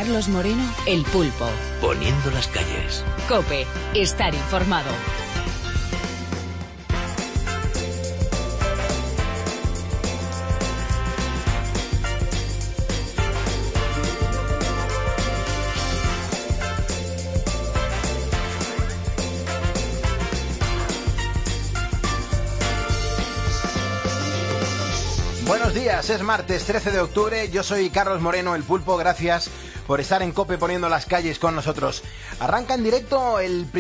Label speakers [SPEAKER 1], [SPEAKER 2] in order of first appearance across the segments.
[SPEAKER 1] Carlos Moreno, El Pulpo.
[SPEAKER 2] Poniendo las calles.
[SPEAKER 1] COPE, estar informado.
[SPEAKER 3] Buenos días, es martes 13 de octubre, yo soy Carlos Moreno, El Pulpo, gracias por estar en COPE poniendo las calles con nosotros. Arranca en directo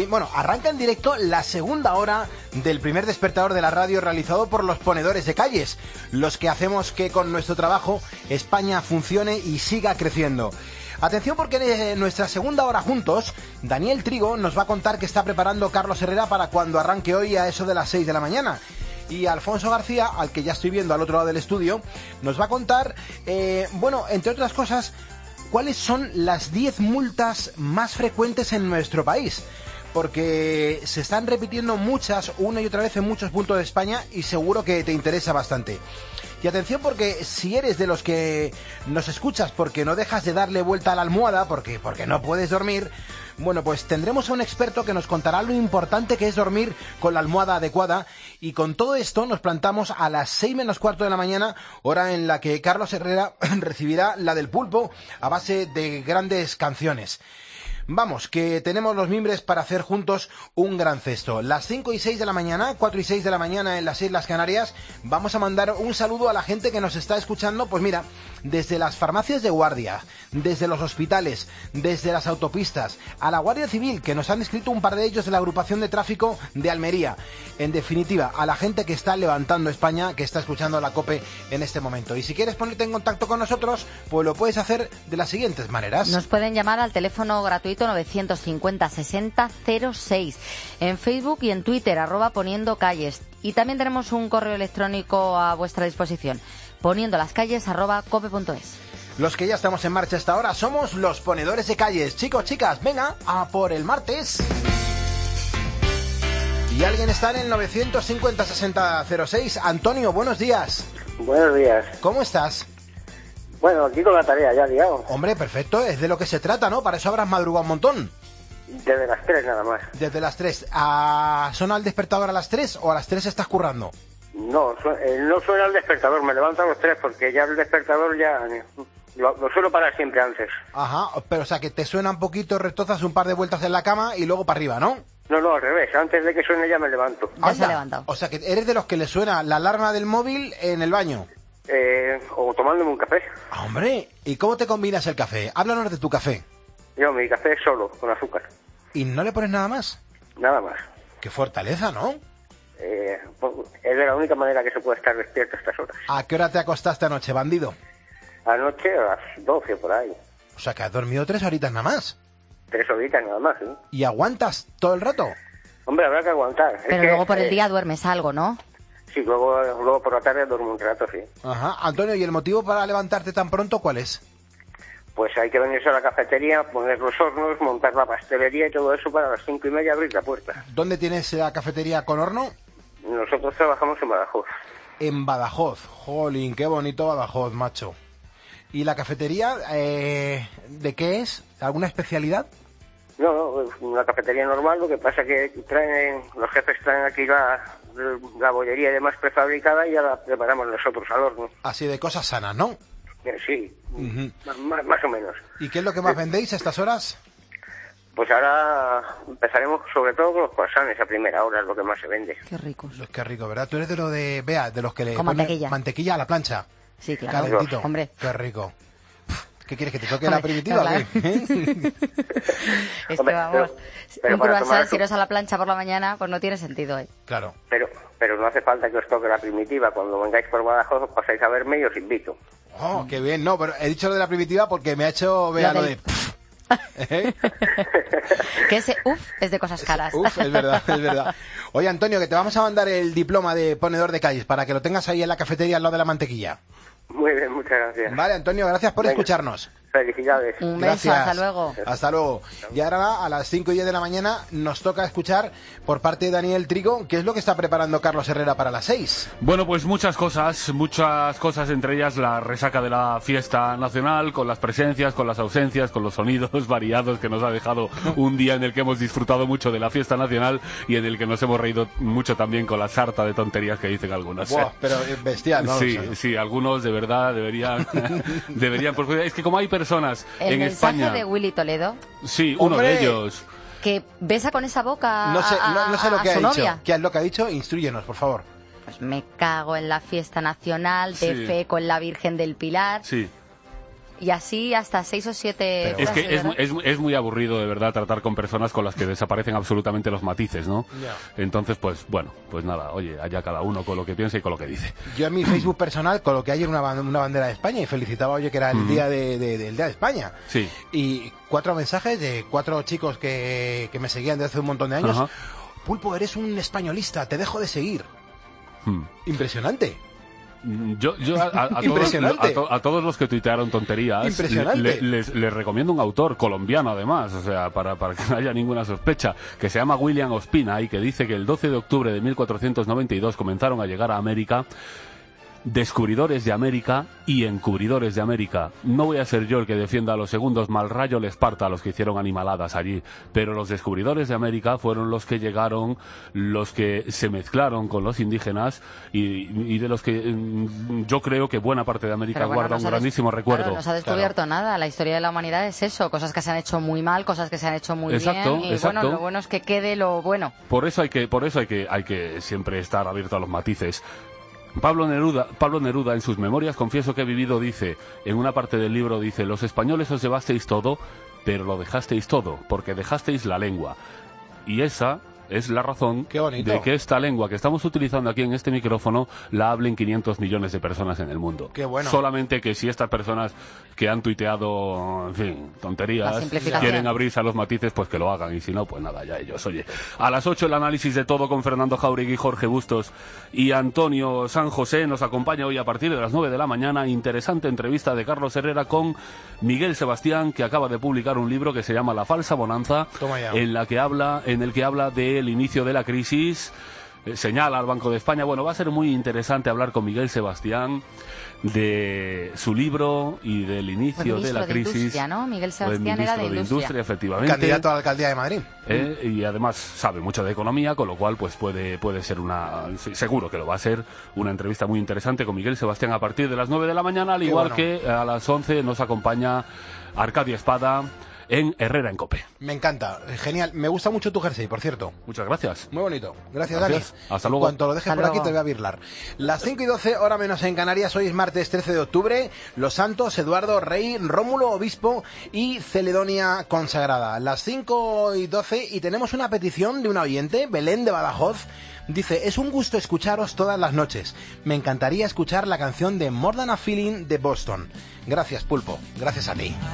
[SPEAKER 3] la segunda hora del primer despertador de la radio realizado por los ponedores de calles, los que hacemos que con nuestro trabajo España funcione y siga creciendo. Atención porque en nuestra segunda hora juntos, Daniel Trigo nos va a contar qué está preparando Carlos Herrera para cuando arranque hoy a eso de las 6 de la mañana. Y Alfonso García, al que ya estoy viendo al otro lado del estudio, nos va a contar, entre otras cosas, cuáles son las 10 multas más frecuentes en nuestro país. Porque se están repitiendo muchas, una y otra vez en muchos puntos de España y seguro que te interesa bastante. Y atención porque si eres de los que nos escuchas porque no dejas de darle vuelta a la almohada, porque no puedes dormir, bueno, pues tendremos a un experto que nos contará lo importante que es dormir con la almohada adecuada. Y con todo esto nos plantamos a las 6 menos cuarto de la mañana, hora en la que Carlos Herrera recibirá la del Pulpo a base de grandes canciones. Vamos, que tenemos los mimbres para hacer juntos un gran cesto. Las 5 y 6 de la mañana, 4 y 6 de la mañana en las Islas Canarias, vamos a mandar un saludo a la gente que nos está escuchando, pues mira, desde las farmacias de guardia, desde los hospitales, desde las autopistas, a la Guardia Civil, que nos han escrito un par de ellos de la agrupación de tráfico de Almería. En definitiva, a la gente que está levantando España, que está escuchando la COPE en este momento. Y si quieres ponerte en contacto con nosotros, pues lo puedes hacer de las siguientes maneras.
[SPEAKER 4] Nos pueden llamar al teléfono gratuito 950 60 06, en Facebook y en Twitter, @poniendo calles. Y también tenemos un correo electrónico a vuestra disposición, poniendolascalles@cope.es.
[SPEAKER 3] Los que ya estamos en marcha hasta ahora somos los ponedores de calles. Chicos, chicas, venga, a por el martes. Y alguien está en el 950 60 06. Antonio, buenos días.
[SPEAKER 5] Buenos días.
[SPEAKER 3] ¿Cómo estás?
[SPEAKER 5] Bueno, aquí con la tarea ya, digamos.
[SPEAKER 3] Hombre, perfecto, es de lo que se trata, ¿no? Para eso habrás madrugado un montón.
[SPEAKER 5] Desde las 3 nada más.
[SPEAKER 3] Desde las 3. ¿Suena el despertador a las 3 o a las 3 estás currando?
[SPEAKER 5] No, no suena el despertador, me levanto a los 3 porque ya el despertador ya lo suelo parar siempre antes.
[SPEAKER 3] Ajá, pero o sea que te suena un poquito, retozas un par de vueltas en la cama y luego para arriba, ¿no?
[SPEAKER 5] No, al revés, antes de que suene ya me levanto.
[SPEAKER 4] Ya se ha levantado.
[SPEAKER 3] O sea que eres de los que le suena la alarma del móvil en el baño.
[SPEAKER 5] O tomándome un café.
[SPEAKER 3] Ah, hombre, ¿y cómo te combinas el café? Háblanos de tu café.
[SPEAKER 5] Yo, mi café es solo, con azúcar.
[SPEAKER 3] ¿Y no le pones nada más?
[SPEAKER 5] Nada más.
[SPEAKER 3] Qué fortaleza, ¿no?
[SPEAKER 5] Es de la única manera que se puede estar despierto a estas horas.
[SPEAKER 3] ¿A qué hora te acostaste anoche, bandido?
[SPEAKER 5] Anoche a las 12 por ahí.
[SPEAKER 3] O sea que has dormido 3 horitas nada más.
[SPEAKER 5] 3 horitas nada más, ¿eh?
[SPEAKER 3] ¿Y aguantas todo el rato?
[SPEAKER 5] Hombre, habrá que aguantar.
[SPEAKER 4] Pero luego por el día duermes algo, ¿no?
[SPEAKER 5] Sí, luego por la tarde duermo un rato, sí.
[SPEAKER 3] Ajá. Antonio, ¿y el motivo para levantarte tan pronto cuál es?
[SPEAKER 5] Pues hay que venirse a la cafetería, poner los hornos, montar la pastelería y todo eso para las 5:30 abrir la puerta.
[SPEAKER 3] ¿Dónde tienes la cafetería con horno?
[SPEAKER 5] Nosotros trabajamos en Badajoz.
[SPEAKER 3] En Badajoz. Jolín, qué bonito Badajoz, macho. ¿Y la cafetería, de qué es? ¿Alguna especialidad?
[SPEAKER 5] No, una cafetería normal, lo que pasa que los jefes traen aquí la bollería y demás prefabricada y ya la preparamos nosotros al horno.
[SPEAKER 3] Así de cosas sanas, ¿no?
[SPEAKER 5] Sí, más o menos.
[SPEAKER 3] ¿Y qué es lo que más vendéis a estas horas?
[SPEAKER 5] Pues ahora empezaremos sobre todo con los croissants a primera hora, es lo que más se vende.
[SPEAKER 4] Qué ricos.
[SPEAKER 3] Qué rico, ¿verdad? Tú eres de lo de, Bea, de los que le
[SPEAKER 4] con
[SPEAKER 3] ponen mantequilla a la plancha.
[SPEAKER 4] Sí, claro.
[SPEAKER 3] Calentito.
[SPEAKER 4] Hombre.
[SPEAKER 3] Qué rico. ¿Qué quieres, que te toque la primitiva?
[SPEAKER 4] Claro. Es que vamos, un croissant, si no es a la plancha por la mañana, pues no tiene sentido, ¿eh?
[SPEAKER 3] Claro.
[SPEAKER 5] Pero no hace falta que os toque la primitiva. Cuando vengáis por Badajoz os pasáis a verme y os invito.
[SPEAKER 3] Oh, qué bien. No, pero he dicho lo de la primitiva porque me ha hecho ver lo de...
[SPEAKER 4] Que ese es de cosas caras.
[SPEAKER 3] Es verdad, es verdad. Oye, Antonio, que te vamos a mandar el diploma de ponedor de calles para que lo tengas ahí en la cafetería al lado de la mantequilla.
[SPEAKER 5] Muy bien, muchas gracias.
[SPEAKER 3] Vale, Antonio, gracias por escucharnos.
[SPEAKER 5] Felicidades.
[SPEAKER 4] Un beso,
[SPEAKER 3] Gracias.
[SPEAKER 4] hasta luego.
[SPEAKER 3] Hasta luego. Y ahora a las 5:10 de la mañana nos toca escuchar por parte de Daniel Trigo qué es lo que está preparando Carlos Herrera para las 6.
[SPEAKER 6] Bueno, pues muchas cosas, entre ellas la resaca de la fiesta nacional, con las presencias, con las ausencias, con los sonidos variados que nos ha dejado un día en el que hemos disfrutado mucho de la fiesta nacional y en el que nos hemos reído mucho también con la sarta de tonterías que dicen algunos.
[SPEAKER 3] Buah, pero bestial, ¿no?
[SPEAKER 6] Sí, algunos de verdad deberían, porque es que como hay personas
[SPEAKER 4] El
[SPEAKER 6] en
[SPEAKER 4] mensaje
[SPEAKER 6] España,
[SPEAKER 4] de Willy Toledo,
[SPEAKER 6] sí, uno
[SPEAKER 3] ¡Hombre!
[SPEAKER 6] de ellos.
[SPEAKER 4] que besa con esa boca
[SPEAKER 3] No sé lo
[SPEAKER 4] a
[SPEAKER 3] que ha
[SPEAKER 4] su
[SPEAKER 3] dicho.
[SPEAKER 4] novia.
[SPEAKER 3] ¿Qué es lo que ha dicho? Instrúyenos, por favor.
[SPEAKER 4] Pues me cago en la fiesta nacional, de
[SPEAKER 6] Sí.
[SPEAKER 4] fe con la Virgen del Pilar.
[SPEAKER 6] Sí.
[SPEAKER 4] Y así hasta 6 o 7
[SPEAKER 6] Es que
[SPEAKER 4] frases, ¿verdad?
[SPEAKER 6] es muy aburrido, de verdad, tratar con personas con las que desaparecen absolutamente los matices, ¿no?
[SPEAKER 3] Ya.
[SPEAKER 6] Entonces, pues bueno, pues nada, oye, allá cada uno con lo que piensa y con lo que dice.
[SPEAKER 3] Yo en mi Facebook personal coloqué ayer una bandera de España y felicitaba, oye, que era el día del Día de España.
[SPEAKER 6] Sí.
[SPEAKER 3] Y 4 mensajes de 4 chicos que me seguían desde hace un montón de años.
[SPEAKER 6] Ajá.
[SPEAKER 3] Pulpo, eres un españolista, te dejo de seguir.
[SPEAKER 6] Hmm.
[SPEAKER 3] Impresionante.
[SPEAKER 6] Yo
[SPEAKER 3] Impresionante.
[SPEAKER 6] a todos los que tuitearon tonterías
[SPEAKER 3] Impresionante.
[SPEAKER 6] les recomiendo un autor colombiano además, o sea, para que no haya ninguna sospecha, que se llama William Ospina y que dice que el 12 de octubre de 1492 comenzaron a llegar a América descubridores de América y encubridores de América. No voy a ser yo el que defienda a los segundos, mal rayo les parta a los que hicieron animaladas allí, pero los descubridores de América fueron los que llegaron, los que se mezclaron con los indígenas y de los que yo creo que buena parte de América
[SPEAKER 4] Pero bueno,
[SPEAKER 6] guarda
[SPEAKER 4] no
[SPEAKER 6] un
[SPEAKER 4] se ha
[SPEAKER 6] grandísimo recuerdo.
[SPEAKER 4] Claro, no se ha descubierto nada. La historia de la humanidad es eso. Cosas que se han hecho muy mal, cosas que se han hecho muy
[SPEAKER 6] Exacto,
[SPEAKER 4] bien. Y
[SPEAKER 6] exacto.
[SPEAKER 4] bueno, lo bueno es que quede lo bueno.
[SPEAKER 6] Por eso hay que siempre estar abierto a los matices. Pablo Neruda en sus memorias, confieso que he vivido, dice, en una parte del libro dice, los españoles os llevasteis todo, pero lo dejasteis todo, porque dejasteis la lengua. Y esa es la razón
[SPEAKER 3] Qué bonito.
[SPEAKER 6] de que esta lengua que estamos utilizando aquí en este micrófono la hablen 500 millones de personas en el mundo.
[SPEAKER 3] Qué bueno.
[SPEAKER 6] Solamente que si estas personas que han tuiteado, en fin,
[SPEAKER 4] La
[SPEAKER 6] tonterías,
[SPEAKER 4] simplificación.
[SPEAKER 6] quieren abrirse a los matices, pues que lo hagan. Y si no, pues nada, ya ellos. Oye, a las 8 el análisis de todo con Fernando Jauregui, Jorge Bustos y Antonio San José. Nos acompaña hoy a partir de las 9 de la mañana. Interesante entrevista de Carlos Herrera con Miguel Sebastián, que acaba de publicar un libro que se llama La falsa bonanza,
[SPEAKER 3] Toma ya.
[SPEAKER 6] en el que habla del inicio de la crisis, señala al Banco de España. Bueno, va a ser muy interesante hablar con Miguel Sebastián de su libro y del inicio de la
[SPEAKER 4] Ministro de
[SPEAKER 6] crisis.
[SPEAKER 4] Industria, ¿no? Miguel
[SPEAKER 6] Pues
[SPEAKER 4] Sebastián era de
[SPEAKER 6] ministro
[SPEAKER 4] Industria.
[SPEAKER 6] efectivamente.
[SPEAKER 3] Candidato a la alcaldía de Madrid.
[SPEAKER 6] Y además sabe mucho de economía, con lo cual pues puede ser seguro que lo va a ser, una entrevista muy interesante con Miguel Sebastián a partir de las 9 de la mañana, al
[SPEAKER 3] Qué
[SPEAKER 6] igual
[SPEAKER 3] bueno.
[SPEAKER 6] que a las 11 nos acompaña Arcadio Espada en Herrera en COPE.
[SPEAKER 3] Me encanta, genial. Me gusta mucho tu jersey, por cierto.
[SPEAKER 6] Muchas gracias.
[SPEAKER 3] Muy bonito. Gracias,
[SPEAKER 6] Gracias.
[SPEAKER 3] Dani.
[SPEAKER 6] Hasta
[SPEAKER 3] En
[SPEAKER 6] luego.
[SPEAKER 3] cuanto lo dejes
[SPEAKER 4] Hasta
[SPEAKER 3] por aquí,
[SPEAKER 4] luego.
[SPEAKER 3] te voy a birlar. Las 5:12, hora menos en Canarias. Hoy es martes 13 de octubre. Los Santos, Eduardo, Rey, Rómulo, Obispo y Celedonia Consagrada. Las 5:12 y tenemos una petición de una oyente, Belén de Badajoz. Dice, es un gusto escucharos todas las noches. Me encantaría escuchar la canción de More Than a Feeling de Boston. Gracias, Pulpo. Gracias a ti.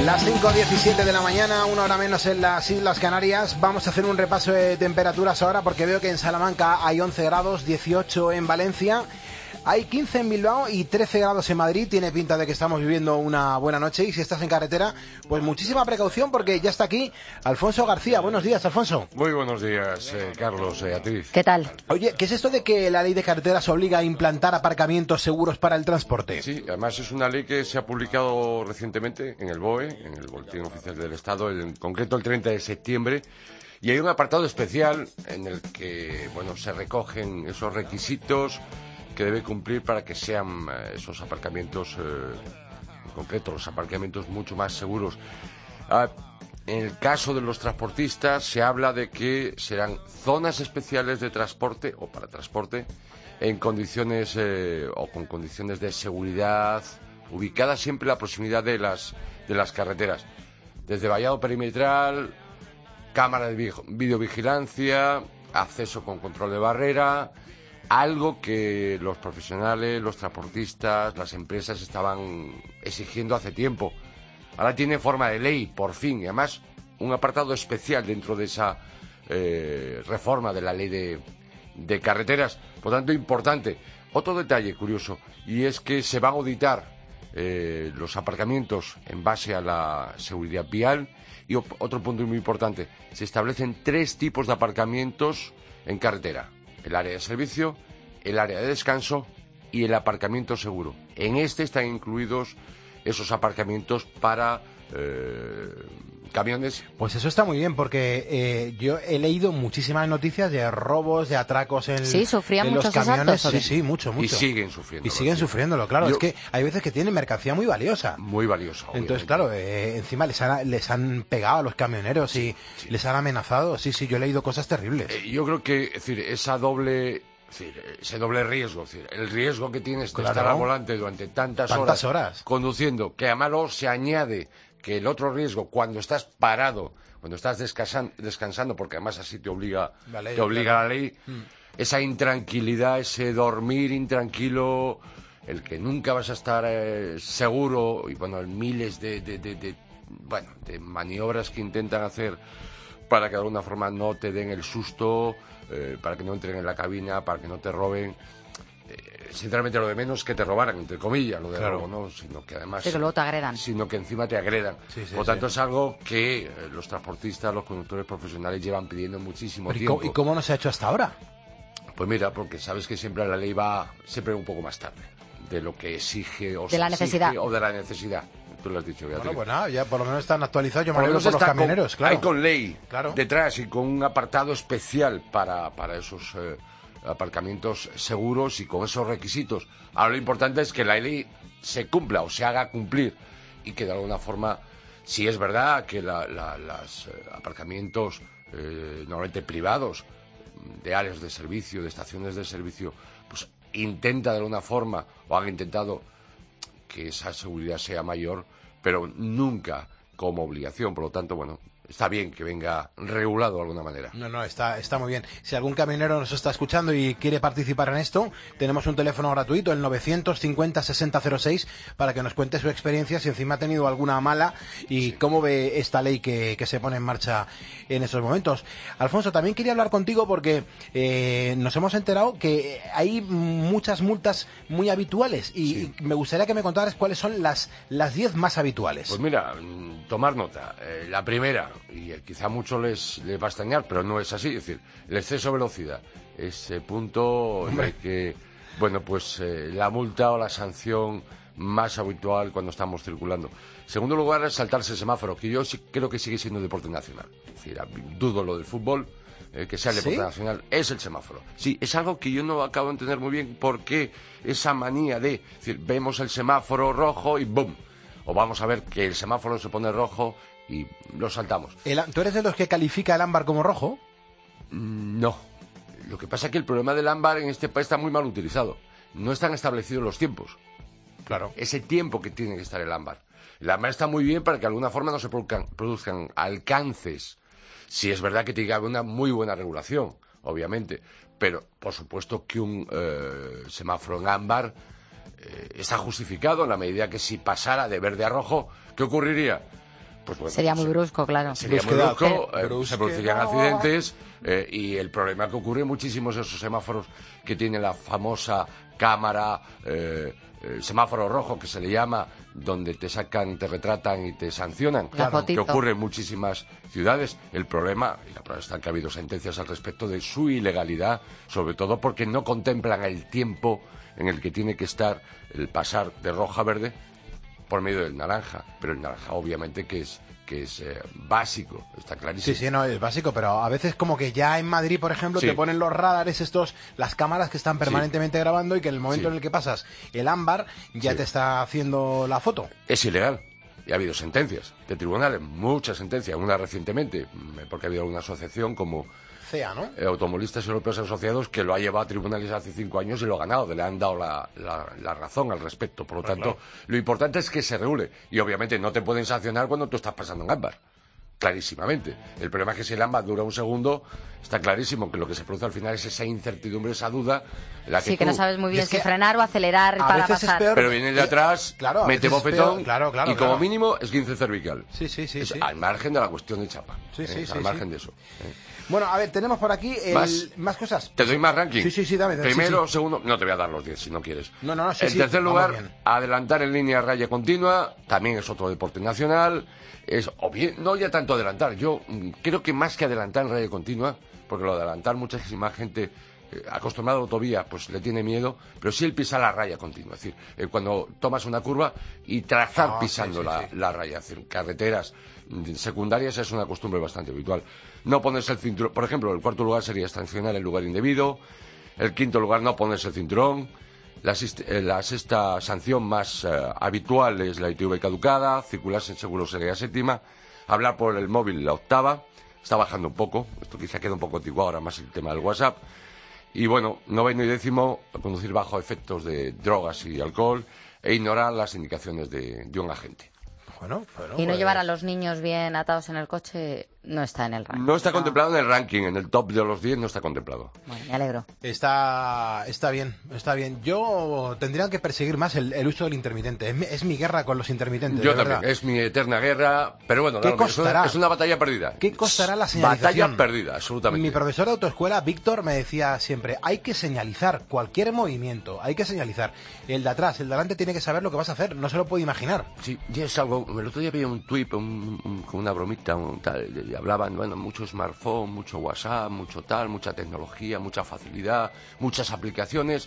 [SPEAKER 3] Las 5:17 de la mañana, una hora menos en las Islas Canarias. Vamos a hacer un repaso de temperaturas ahora porque veo que en Salamanca hay 11 grados, 18 en Valencia. Hay 15 en Bilbao y 13 grados en Madrid. Tiene pinta de que estamos viviendo una buena noche. Y si estás en carretera, pues muchísima precaución porque ya está aquí Alfonso García. Buenos días, Alfonso.
[SPEAKER 7] Muy buenos días, Carlos, Beatriz.
[SPEAKER 4] ¿Qué tal?
[SPEAKER 3] Oye, ¿qué es esto de que la ley de carreteras obliga a implantar aparcamientos seguros para el transporte?
[SPEAKER 7] Sí, además es una ley que se ha publicado recientemente en el BOE, en el Boletín Oficial del Estado, en concreto el 30 de septiembre. Y hay un apartado especial en el que, bueno, se recogen esos requisitos que debe cumplir para que sean esos aparcamientos, en concreto los aparcamientos mucho más seguros. En el caso de los transportistas se habla de que serán zonas especiales de transporte o para transporte en condiciones o con condiciones de seguridad ubicadas siempre en la proximidad de las carreteras, desde vallado perimetral, cámara de videovigilancia, acceso con control de barrera. Algo que los profesionales, los transportistas, las empresas estaban exigiendo hace tiempo. Ahora tiene forma de ley, por fin, y además un apartado especial dentro de esa reforma de la ley de carreteras. Por tanto, importante. Otro detalle curioso, y es que se van a auditar los aparcamientos en base a la seguridad vial. Y otro punto muy importante, se establecen 3 tipos de aparcamientos en carretera: el área de servicio, el área de descanso y el aparcamiento seguro. En este están incluidos esos aparcamientos para camiones.
[SPEAKER 3] Pues eso está muy bien porque yo he leído muchísimas noticias de robos, de atracos en,
[SPEAKER 4] sufrían
[SPEAKER 3] en los
[SPEAKER 4] muchos
[SPEAKER 3] camiones.
[SPEAKER 4] asaltos.
[SPEAKER 3] Sí, mucho.
[SPEAKER 7] Y siguen sufriendo.
[SPEAKER 3] Y siguen sufriéndolo, claro. Es que hay veces que tienen mercancía muy valiosa.
[SPEAKER 7] Muy valiosa.
[SPEAKER 3] Entonces, claro, encima les han pegado a los camioneros y les han amenazado. Sí, yo he leído cosas terribles.
[SPEAKER 7] Yo creo que, es decir, ese doble riesgo, es decir, el riesgo que tienes de estar al volante durante tantas horas conduciendo, que además luego se añade que el otro riesgo cuando estás parado, cuando estás descansando, porque además así te obliga la ley, esa intranquilidad, ese dormir intranquilo, el que nunca vas a estar seguro, y bueno, miles de maniobras que intentan hacer para que de alguna forma no te den el susto, para que no entren en la cabina, para que no te roben. Sinceramente, lo de menos que te robaran, entre comillas, lo de robo, ¿no? Sino que además...
[SPEAKER 4] Sí, que luego te agredan.
[SPEAKER 7] Sino que encima te agredan. Por tanto, es algo que los transportistas, los conductores profesionales llevan pidiendo muchísimo tiempo.
[SPEAKER 3] ¿Y cómo no se ha hecho hasta ahora?
[SPEAKER 7] Pues mira, porque sabes que siempre la ley va siempre un poco más tarde de lo que exige o
[SPEAKER 4] de la necesidad.
[SPEAKER 7] O de la necesidad. Tú lo has dicho, Beatriz.
[SPEAKER 3] Bueno, pues nada, ya por lo menos están actualizados. Yo me alegro por los camioneros, claro.
[SPEAKER 7] Hay con ley detrás y con un apartado especial para esos aparcamientos seguros y con esos requisitos. Ahora lo importante es que la ley se cumpla o se haga cumplir y que de alguna forma, si es verdad que los aparcamientos normalmente privados de áreas de servicio, de estaciones de servicio, pues intenta de alguna forma o han intentado que esa seguridad sea mayor, pero nunca como obligación. Por lo tanto, bueno, está bien que venga regulado de alguna manera.
[SPEAKER 3] No, está muy bien. Si algún camionero nos está escuchando y quiere participar en esto, tenemos un teléfono gratuito, el 950-6006, para que nos cuente su experiencia, si encima ha tenido alguna mala y cómo ve esta ley que se pone en marcha en estos momentos. Alfonso, también quería hablar contigo porque nos hemos enterado que hay muchas multas muy habituales y me gustaría que me contaras cuáles son las 10 más habituales.
[SPEAKER 7] Pues mira, tomar nota. La primera, y quizá a muchos les va a extrañar, pero no es así, es decir, el exceso de velocidad, ese punto de que, bueno, pues la multa o la sanción más habitual cuando estamos circulando. En segundo lugar, es saltarse el semáforo, que yo sí creo que sigue siendo deporte nacional. Es decir, dudo lo del fútbol, que sea el deporte nacional, es el semáforo. Sí, es algo que yo no acabo de entender muy bien, porque esa manía de, es decir, vemos el semáforo rojo y ¡bum! O vamos a ver que el semáforo se pone rojo y lo saltamos.
[SPEAKER 3] ¿Tú eres de los que califica el ámbar como rojo?
[SPEAKER 7] No. Lo que pasa es que el problema del ámbar en este país está muy mal utilizado. No están establecidos los tiempos.
[SPEAKER 3] Claro.
[SPEAKER 7] Ese tiempo que tiene que estar el ámbar. El ámbar está muy bien para que de alguna forma no se produzcan alcances. Si es verdad que tiene que haber una muy buena regulación, obviamente. Pero, por supuesto que un semáforo en ámbar está justificado en la medida que si pasara de verde a rojo, ¿qué ocurriría? pues bueno,
[SPEAKER 4] sería muy brusco, claro.
[SPEAKER 7] Sería muy brusco, se producirían
[SPEAKER 3] no.
[SPEAKER 7] accidentes y el problema que ocurre muchísimos esos semáforos que tiene la famosa cámara, semáforo rojo que se le llama, donde te sacan, te retratan y te sancionan, que ocurre en muchísimas ciudades. El problema, y la prueba está que ha habido sentencias al respecto de su ilegalidad, sobre todo porque no contemplan el tiempo en el que tiene que estar el pasar de roja a verde por medio del naranja, pero el naranja obviamente que es básico, está clarísimo.
[SPEAKER 3] Sí, no, es básico, pero a veces como que ya en Madrid, por ejemplo, te ponen los radares estos, las cámaras que están permanentemente grabando y que en el momento en el que pasas el ámbar ya te está haciendo la foto.
[SPEAKER 7] Es ilegal. Y ha habido sentencias de tribunales, muchas sentencias, una recientemente, porque ha habido una asociación como
[SPEAKER 3] CEA, ¿no?
[SPEAKER 7] Automovilistas Europeos Asociados, que lo ha llevado a tribunales hace 5 años y lo ha ganado, le han dado la razón al respecto. Por lo tanto, lo importante es que se regule. Y obviamente no te pueden sancionar cuando tú estás pasando en ámbar. Clarísimamente. El problema es que si el ámbar dura un segundo, está clarísimo que lo que se produce al final es esa incertidumbre, esa duda.
[SPEAKER 4] Que no sabes muy bien si frenar o acelerar para pasar.
[SPEAKER 7] Pero viene de atrás, mete bofetón y como mínimo esguince cervical.
[SPEAKER 3] Sí.
[SPEAKER 7] Al margen de la cuestión de chapa. Al margen de eso.
[SPEAKER 3] Bueno, a ver, tenemos por aquí más cosas.
[SPEAKER 7] ¿Te doy más ranking?
[SPEAKER 3] Sí, dame.
[SPEAKER 7] Primero, segundo, no te voy a dar los 10 si no quieres.
[SPEAKER 3] No,
[SPEAKER 7] en tercer lugar, adelantar en línea raya continua, también es otro deporte nacional. O bien, no ya tanto adelantar, yo creo que más que adelantar en raya continua, porque lo de adelantar muchísima gente acostumbrada a la autovía pues le tiene miedo, pero sí el pisar la raya continua, es decir, cuando tomas una curva y trazar pisando la raya, es decir, carreteras secundarias es una costumbre bastante habitual. No ponerse el cinturón, por ejemplo, el cuarto lugar sería estacionar en lugar indebido, el quinto lugar no ponerse el cinturón. La sexta sanción más habitual es la ITV caducada, circular sin seguro sería la séptima, hablar por el móvil la octava, está bajando un poco, esto quizá queda un poco antiguo ahora más el tema del WhatsApp, y bueno, noveno y décimo, conducir bajo efectos de drogas y alcohol e ignorar las indicaciones de un agente.
[SPEAKER 4] Y no llevar a los niños bien atados en el coche no está en el ranking.
[SPEAKER 7] No está contemplado en el ranking, en el top de los 10 no está contemplado.
[SPEAKER 4] Bueno, me alegro.
[SPEAKER 3] Está bien. Yo tendría que perseguir más el uso del intermitente. Es mi guerra con los intermitentes.
[SPEAKER 7] Yo también, es mi eterna guerra, pero bueno,
[SPEAKER 3] ¿qué costará?
[SPEAKER 7] Es una batalla perdida.
[SPEAKER 3] ¿Qué costará la señalización?
[SPEAKER 7] Batalla perdida, absolutamente.
[SPEAKER 3] Mi profesor de autoescuela, Víctor, me decía siempre, hay que señalizar cualquier movimiento, hay que señalizar. El de atrás, el de delante tiene que saber lo que vas a hacer, no se lo puede imaginar.
[SPEAKER 7] Sí, ya es algo, el otro día veía un tuit con una bromita, y hablaban, bueno, mucho smartphone, mucho WhatsApp, mucho tal, mucha tecnología, mucha facilidad, muchas aplicaciones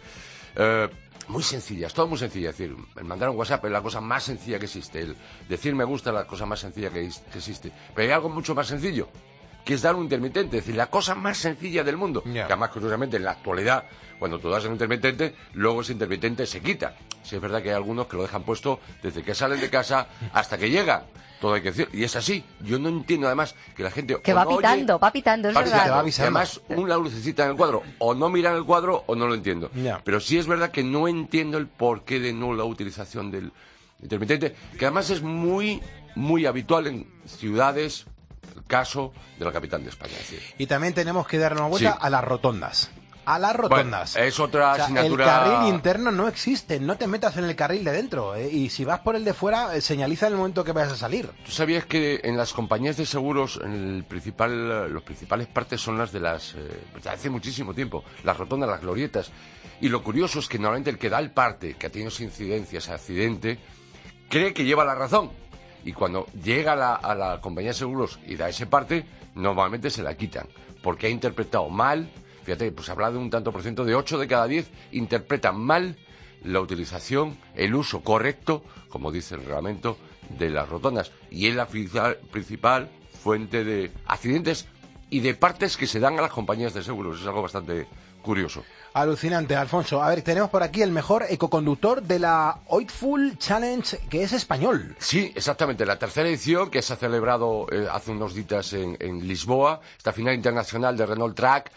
[SPEAKER 7] muy sencillas, todo muy sencillo. Es decir, el mandar un WhatsApp es la cosa más sencilla que existe, el decir me gusta es la cosa más sencilla que existe, pero hay algo mucho más sencillo, que es dar un intermitente, es decir, la cosa más sencilla del mundo, que además curiosamente en la actualidad, cuando tú das un intermitente, luego ese intermitente se quita. Sí es verdad que hay algunos que lo dejan puesto desde que salen de casa hasta que llegan, todo hay que decir, y es así. Yo no entiendo además que la gente
[SPEAKER 4] que va pitando, es verdad.
[SPEAKER 7] Y además una lucecita en el cuadro, o no miran el cuadro o no lo entiendo. Pero sí es verdad que no entiendo el porqué de no la utilización del intermitente, que además es muy, muy habitual en ciudades, el caso de la capital de España. Es decir.
[SPEAKER 3] Y también tenemos que darle una vuelta a las rotondas. A las rotondas.
[SPEAKER 7] Bueno, es otra asignatura.
[SPEAKER 3] El carril interno no existe, no te metas en el carril de dentro. Y si vas por el de fuera, señaliza en el momento que vayas a salir.
[SPEAKER 7] ¿Tú sabías que en las compañías de seguros los principales partes son las de desde hace muchísimo tiempo, las rotondas, las glorietas? Y lo curioso es que normalmente el que da el parte, que ha tenido ese accidente, cree que lleva la razón. Y cuando llega a la compañía de seguros y da ese parte, normalmente se la quitan, porque ha interpretado mal. Fíjate, pues habla de un tanto por ciento, de 8 de cada 10 interpretan mal la utilización, el uso correcto, como dice el reglamento, de las rotondas. Y es la principal fuente de accidentes y de partes que se dan a las compañías de seguros. Es algo bastante curioso.
[SPEAKER 3] Alucinante, Alfonso. A ver, tenemos por aquí el mejor ecoconductor de la Oidful Challenge, que es español.
[SPEAKER 7] Sí, exactamente. La tercera edición, que se ha celebrado hace unos días en Lisboa, esta final internacional de Renault Track,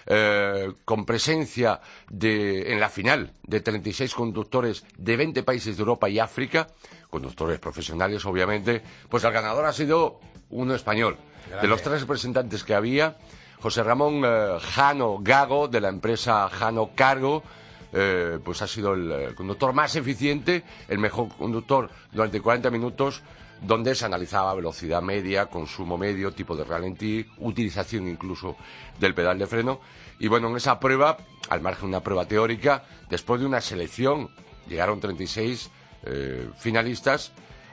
[SPEAKER 7] con presencia en la final de 36 conductores de 20 países de Europa y África, conductores profesionales obviamente, pues el ganador ha sido uno español. Grande. De los 3 representantes que había, José Ramón Jano Gago, de la empresa Jano Cargo, pues ha sido el conductor más eficiente, el mejor conductor durante 40 minutos, donde se analizaba velocidad media, consumo medio, tipo de ralentí, utilización incluso del pedal de freno. Y bueno, en esa prueba, al margen de una prueba teórica, después de una selección, llegaron 36 finalistas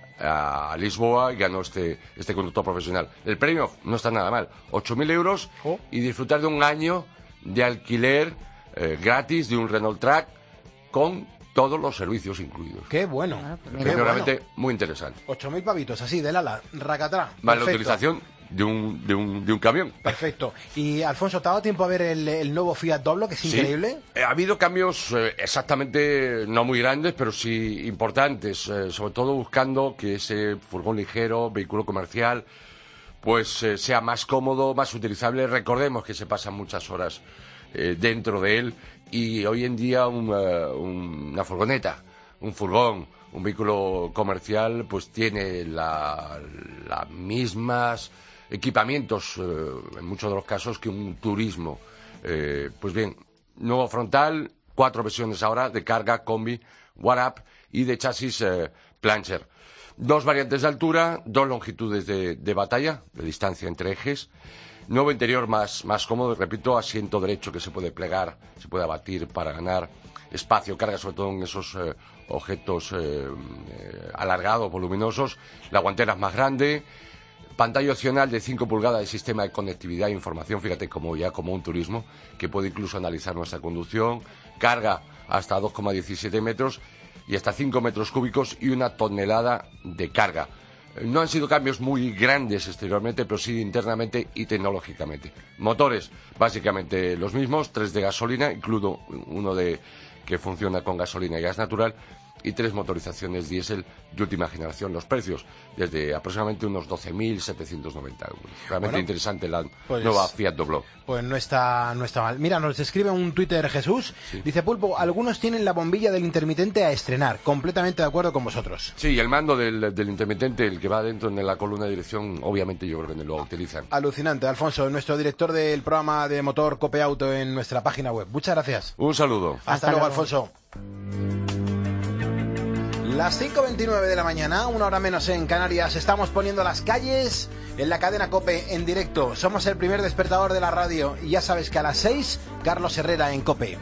[SPEAKER 7] a Lisboa y ganó este conductor profesional. El premio no está nada mal, 8.000 euros y disfrutar de un año de alquiler gratis de un Renault Track con todos los servicios incluidos.
[SPEAKER 3] Qué bueno.
[SPEAKER 7] Realmente muy interesante.
[SPEAKER 3] 8.000 pavitos, así, del ala, racatrá.
[SPEAKER 7] Más la utilización de un camión.
[SPEAKER 3] Perfecto. Y, Alfonso, ¿te ha dado tiempo a ver el nuevo Fiat Doblo, que es increíble?
[SPEAKER 7] Ha habido cambios exactamente no muy grandes, pero sí importantes, sobre todo buscando que ese furgón ligero, vehículo comercial, pues sea más cómodo, más utilizable. Recordemos que se pasan muchas horas dentro de él, y hoy en día una furgoneta, un furgón, un vehículo comercial, pues tiene las mismas equipamientos, en muchos de los casos, que un turismo. Pues bien, nuevo frontal, 4 versiones ahora de carga, combi, warp y de chasis plancher. 2 variantes de altura, 2 longitudes de batalla, de distancia entre ejes. Nuevo interior más cómodo, repito, asiento derecho que se puede plegar, se puede abatir para ganar espacio, carga sobre todo en esos objetos alargados, voluminosos. La guantera es más grande, pantalla opcional de 5 pulgadas de sistema de conectividad e información, fíjate como un turismo, que puede incluso analizar nuestra conducción, carga hasta 2,17 metros y hasta 5 metros cúbicos y 1 tonelada de carga. No han sido cambios muy grandes exteriormente, pero sí internamente y tecnológicamente. Motores, básicamente los mismos, 3 de gasolina, incluido uno que funciona con gasolina y gas natural, y 3 motorizaciones diésel de última generación. Los precios, desde aproximadamente unos 12.790 euros. Realmente interesante la nueva Fiat Doblo.
[SPEAKER 3] Pues no está mal. Mira, nos escribe un Twitter Jesús. Sí. Dice, Pulpo, algunos tienen la bombilla del intermitente a estrenar. Completamente de acuerdo con vosotros.
[SPEAKER 7] Sí, el mando del intermitente, el que va dentro en la columna de dirección, obviamente yo creo que lo utilizan.
[SPEAKER 3] Alucinante, Alfonso, nuestro director del programa de motor Cope Auto en nuestra página web. Muchas gracias.
[SPEAKER 7] Un saludo.
[SPEAKER 3] Hasta luego, Alfonso. Las 5:29 de la mañana, 1 hora menos en Canarias, estamos poniendo las calles en la cadena COPE en directo. Somos el primer despertador de la radio y ya sabes que a las 6, Carlos Herrera en COPE.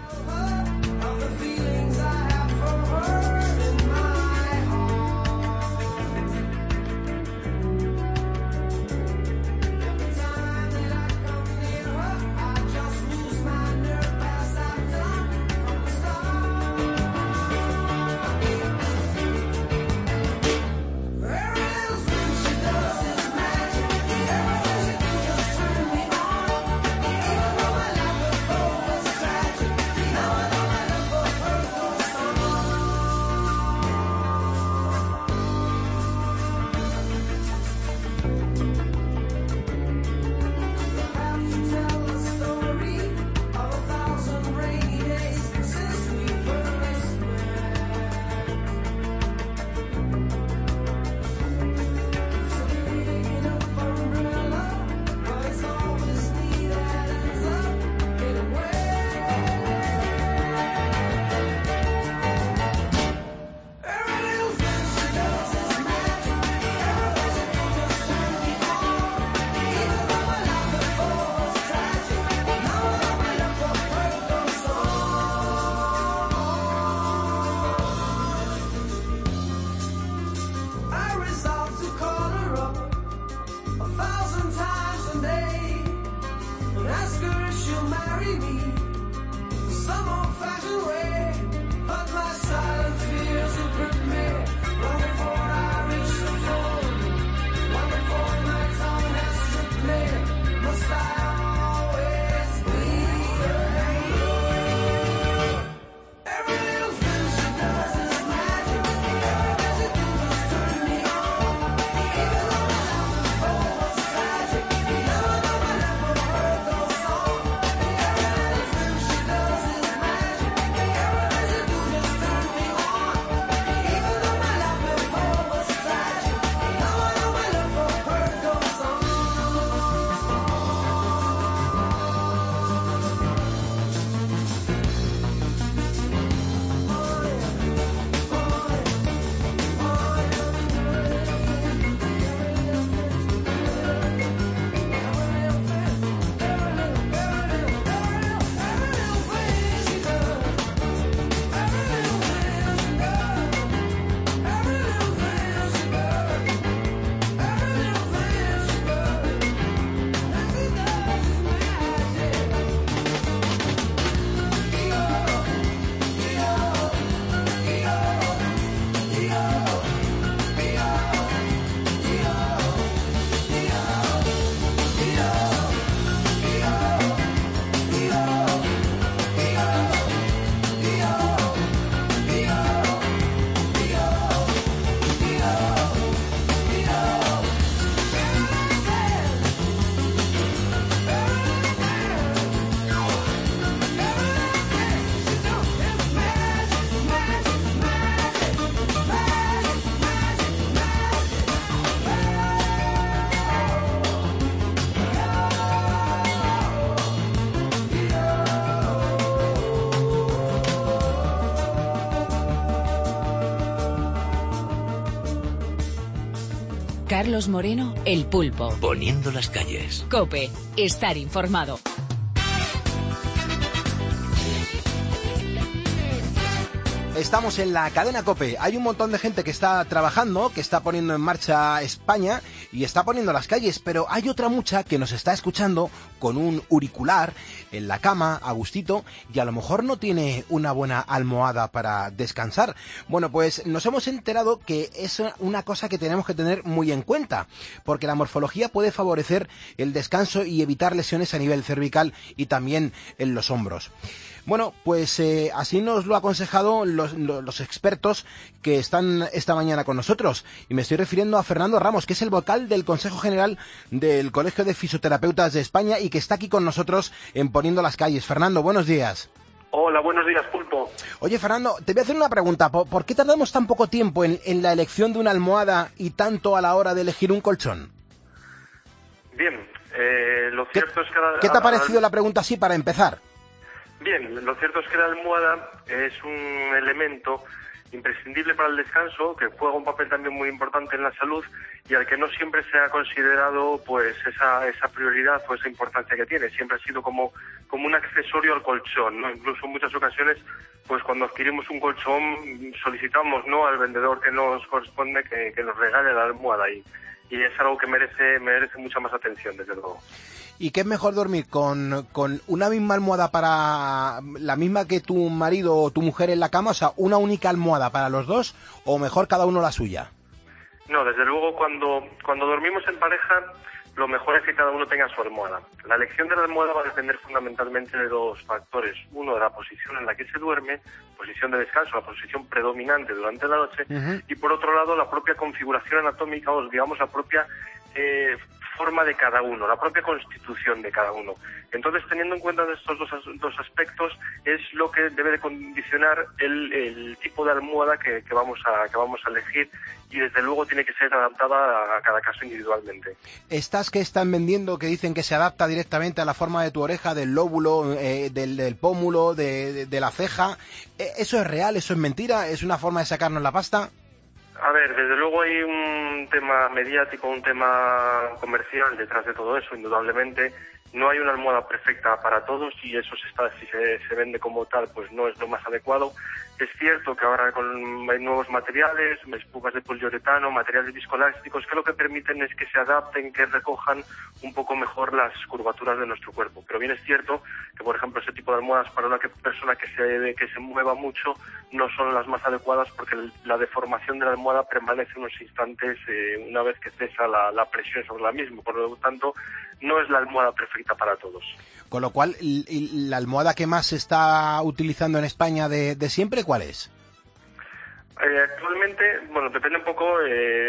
[SPEAKER 1] Carlos Moreno, El Pulpo.
[SPEAKER 2] Poniendo las calles.
[SPEAKER 1] COPE. Estar informado.
[SPEAKER 3] Estamos en la cadena COPE. Hay un montón de gente que está trabajando, que está poniendo en marcha España y está poniendo las calles, pero hay otra mucha que nos está escuchando con un auricular en la cama, a gustito, y a lo mejor no tiene una buena almohada para descansar. Bueno, pues nos hemos enterado que es una cosa que tenemos que tener muy en cuenta, porque la morfología puede favorecer el descanso y evitar lesiones a nivel cervical y también en los hombros. Bueno, pues así nos lo ha aconsejado los expertos que están esta mañana con nosotros. Y me estoy refiriendo a Fernando Ramos, que es el vocal del Consejo General del Colegio de Fisioterapeutas de España y que está aquí con nosotros en Poniendo las Calles. Fernando, buenos días.
[SPEAKER 8] Hola, buenos días, Pulpo.
[SPEAKER 3] Oye, Fernando, te voy a hacer una pregunta. ¿Por qué tardamos tan poco tiempo en la elección de una almohada y tanto a la hora de elegir un colchón?
[SPEAKER 8] Bien, lo cierto es que...
[SPEAKER 3] ¿Qué te ha parecido la pregunta así para empezar?
[SPEAKER 8] Bien, lo cierto es que la almohada es un elemento imprescindible para el descanso, que juega un papel también muy importante en la salud y al que no siempre se ha considerado pues esa prioridad o esa importancia que tiene. Siempre ha sido como un accesorio al colchón, ¿no? Incluso en muchas ocasiones, pues cuando adquirimos un colchón solicitamos, ¿no?, al vendedor que nos corresponde que nos regale la almohada y es algo que merece mucha más atención, desde luego.
[SPEAKER 3] ¿Y qué es mejor dormir con una misma almohada para la misma que tu marido o tu mujer en la cama? O sea, una única almohada para los dos, o mejor cada uno la suya.
[SPEAKER 8] No, desde luego cuando dormimos en pareja, lo mejor es que cada uno tenga su almohada. La elección de la almohada va a depender fundamentalmente de dos factores. Uno, de la posición en la que se duerme, posición de descanso, la posición predominante durante la noche, y por otro lado, la propia configuración anatómica, o digamos la propia forma de cada uno, la propia constitución de cada uno. Entonces, teniendo en cuenta estos dos aspectos, es lo que debe de condicionar el tipo de almohada que vamos a elegir, y desde luego tiene que ser adaptada a cada caso individualmente.
[SPEAKER 3] Estas que están vendiendo, que dicen que se adapta directamente a la forma de tu oreja, del lóbulo, del pómulo, de la ceja, ¿eso es real? ¿Eso es mentira? ¿Es una forma de sacarnos la pasta?
[SPEAKER 8] A ver, desde luego hay un tema mediático, un tema comercial detrás de todo eso, indudablemente. No hay una almohada perfecta para todos y eso si se vende como tal, pues no es lo más adecuado. Es cierto que ahora hay nuevos materiales, espumas de poliuretano, materiales viscoelásticos, que lo que permiten es que se adapten, que recojan un poco mejor las curvaturas de nuestro cuerpo. Pero bien es cierto que, por ejemplo, ese tipo de almohadas para una persona que se mueva mucho no son las más adecuadas, porque la deformación de la almohada permanece unos instantes una vez que cesa la presión sobre la misma. Por lo tanto, no es la almohada perfecta para todos.
[SPEAKER 3] Con lo cual, ¿la almohada que más se está utilizando en España de siempre, cuál es?
[SPEAKER 8] Actualmente, bueno, depende un poco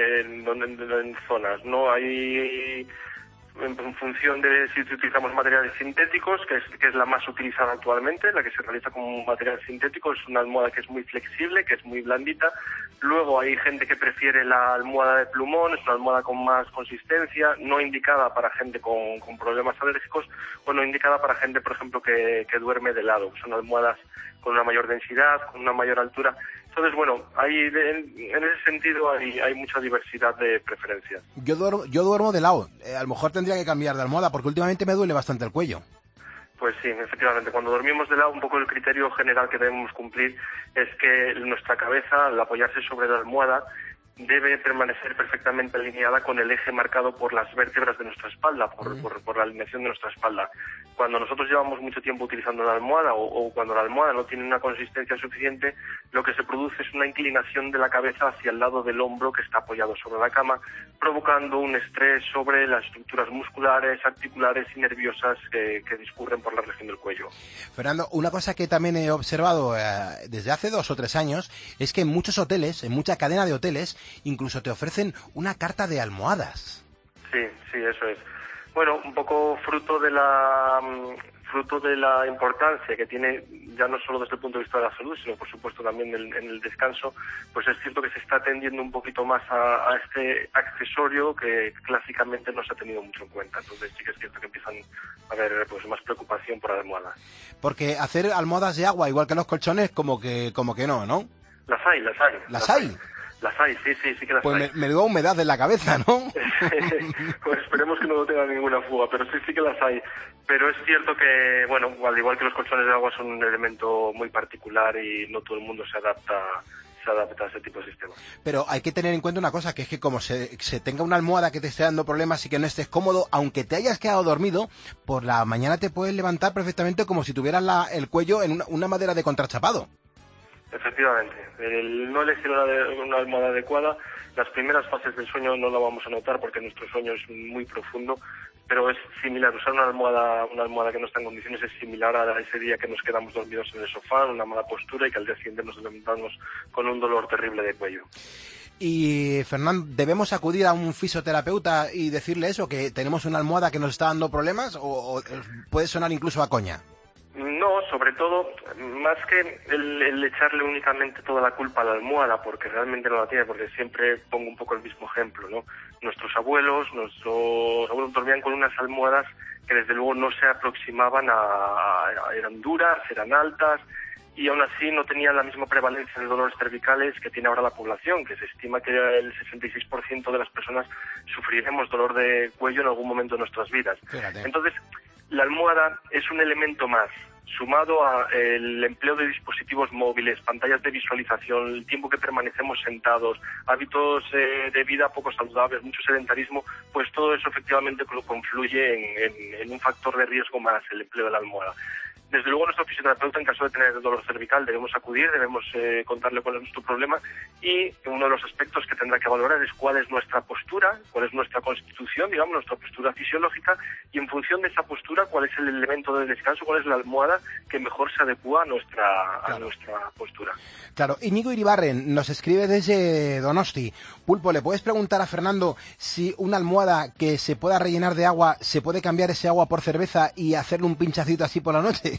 [SPEAKER 8] en zonas, ¿no? Hay, en función de si utilizamos materiales sintéticos, que es la más utilizada actualmente, la que se realiza como un material sintético, es una almohada que es muy flexible, que es muy blandita. Luego hay gente que prefiere la almohada de plumón, es una almohada con más consistencia, no indicada para gente con problemas alérgicos, o no indicada para gente, por ejemplo, que duerme de lado. Son almohadas con una mayor densidad, con una mayor altura. Entonces, bueno, en ese sentido hay mucha diversidad de preferencias.
[SPEAKER 3] Yo duermo de lado. A lo mejor tendría que cambiar de almohada porque últimamente me duele bastante el cuello.
[SPEAKER 8] Pues sí, efectivamente. Cuando dormimos de lado, un poco el criterio general que debemos cumplir es que nuestra cabeza, al apoyarse sobre la almohada, debe permanecer perfectamente alineada con el eje marcado por las vértebras de nuestra espalda, por la alineación de nuestra espalda. Cuando nosotros llevamos mucho tiempo utilizando la almohada o cuando la almohada no tiene una consistencia suficiente, lo que se produce es una inclinación de la cabeza hacia el lado del hombro que está apoyado sobre la cama, provocando un estrés sobre las estructuras musculares, articulares y nerviosas que discurren por la región del cuello.
[SPEAKER 3] Fernando, una cosa que también he observado desde hace 2 o 3 años es que en muchos hoteles, en mucha cadena de hoteles, incluso te ofrecen una carta de almohadas.
[SPEAKER 8] Sí, eso es. Bueno, un poco fruto de la importancia que tiene, ya no solo desde el punto de vista de la salud, sino por supuesto también en el descanso, pues es cierto que se está atendiendo un poquito más a este accesorio que clásicamente no se ha tenido mucho en cuenta. Entonces sí que es cierto que empiezan a haber pues más preocupación por la almohada.
[SPEAKER 3] Porque hacer almohadas de agua, igual que los colchones, como que no, ¿no?
[SPEAKER 8] Las hay. Las hay, sí que las hay.
[SPEAKER 3] Pues menuda humedad en la cabeza, ¿no?
[SPEAKER 8] Pues esperemos que no tenga ninguna fuga, pero sí que las hay. Pero es cierto que, bueno, al igual que los colchones de agua son un elemento muy particular y no todo el mundo se adapta a ese tipo de sistema.
[SPEAKER 3] Pero hay que tener en cuenta una cosa, que es que como se tenga una almohada que te esté dando problemas y que no estés cómodo, aunque te hayas quedado dormido, por la mañana te puedes levantar perfectamente como si tuvieras el cuello en una madera de contrachapado.
[SPEAKER 8] Efectivamente, el no elegir una almohada adecuada, las primeras fases del sueño no la vamos a notar porque nuestro sueño es muy profundo, pero es similar, usar una almohada que no está en condiciones es similar a ese día que nos quedamos dormidos en el sofá, en una mala postura y que al día siguiente nos levantamos con un dolor terrible de cuello.
[SPEAKER 3] Y, Fernando, ¿debemos acudir a un fisioterapeuta y decirle eso, que tenemos una almohada que nos está dando problemas, o puede sonar incluso a coña?
[SPEAKER 8] No, sobre todo, más que el echarle únicamente toda la culpa a la almohada, porque realmente no la tiene, porque siempre pongo un poco el mismo ejemplo, ¿no? Nuestros abuelos dormían con unas almohadas que desde luego no se aproximaban eran duras, eran altas, y aún así no tenían la misma prevalencia de dolores cervicales que tiene ahora la población, que se estima que el 66% de las personas sufriremos dolor de cuello en algún momento de nuestras vidas.
[SPEAKER 3] Fíjate.
[SPEAKER 8] Entonces, la almohada es un elemento más, sumado al empleo de dispositivos móviles, pantallas de visualización, el tiempo que permanecemos sentados, hábitos de vida poco saludables, mucho sedentarismo, pues todo eso efectivamente confluye en un factor de riesgo más, el empleo de la almohada. Desde luego, nuestro fisioterapeuta, en caso de tener dolor cervical, debemos acudir, debemos contarle cuál es nuestro problema, y uno de los aspectos que tendrá que valorar es cuál es nuestra postura, cuál es nuestra constitución, digamos, nuestra postura fisiológica, y en función de esa postura, cuál es el elemento de descanso, cuál es la almohada que mejor se adecua a nuestra postura.
[SPEAKER 3] Claro, Íñigo Iribarren nos escribe desde Donosti. Pulpo, ¿le puedes preguntar a Fernando si una almohada que se pueda rellenar de agua, se puede cambiar ese agua por cerveza y hacerle un pinchacito así por la noche?